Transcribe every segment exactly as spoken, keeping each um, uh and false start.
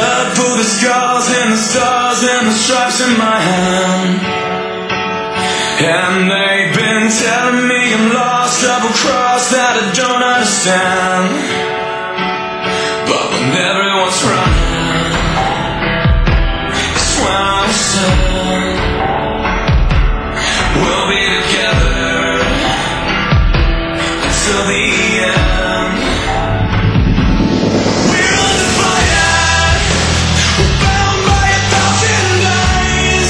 blood for the scars and the stars and the stripes in my hand. And they've been telling me I'm lost, double-crossed, that I don't understand. But when everyone's running, it's when I said we'll be together until the end. We're under fire, we're bound by a thousand lies.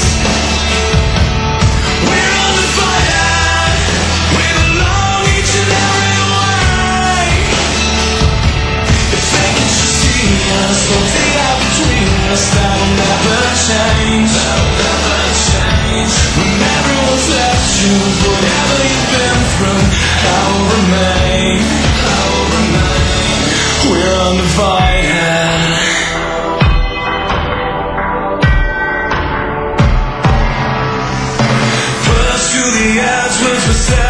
We're under fire, we belong each and every way. If they can just see us, don't they have between us, that'll never change, that'll never change. When everyone's left you, whatever you've been through, I will remain, I will remain. We're undivided. Put us to the edge, once we're set.